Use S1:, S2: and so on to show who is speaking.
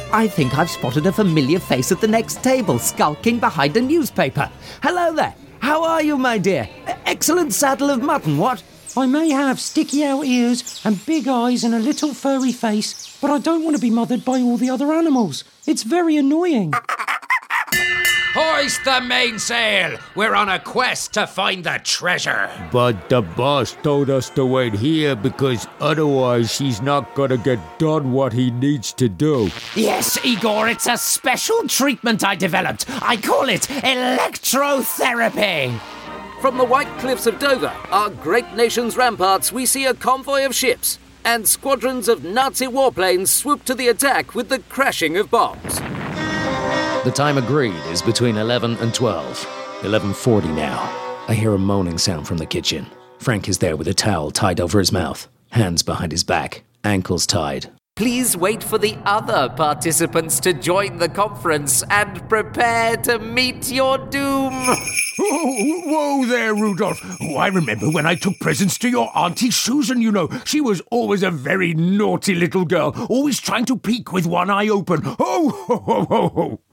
S1: I think I've spotted a familiar face at the next table, skulking behind a newspaper. Hello there. How are you, my dear? Excellent saddle of mutton, what?
S2: I may have sticky out ears and big eyes and a little furry face, but I don't want to be mothered by all the other animals. It's very annoying.
S3: Hoist the mainsail! We're on a quest to find the treasure.
S4: But the boss told us to wait here because otherwise he's not gonna get done what he needs to do.
S1: Yes, Igor, it's a special treatment I developed. I call it electrotherapy.
S5: From the White Cliffs of Dover, our great nation's ramparts, we see a convoy of ships, and squadrons of Nazi warplanes swoop to the attack with the crashing of bombs.
S6: The time agreed is between 11 and 12. 11:40 now. I hear a moaning sound from the kitchen. Frank is there with a towel tied over his mouth, hands behind his back, ankles tied.
S1: Please wait for the other participants to join the conference and prepare to meet your doom.
S7: Oh, whoa there, Rudolph. Oh, I remember when I took presents to your Auntie Susan, you know. She was always a very naughty little girl, always trying to peek with one eye open. Oh, ho, ho, ho, ho.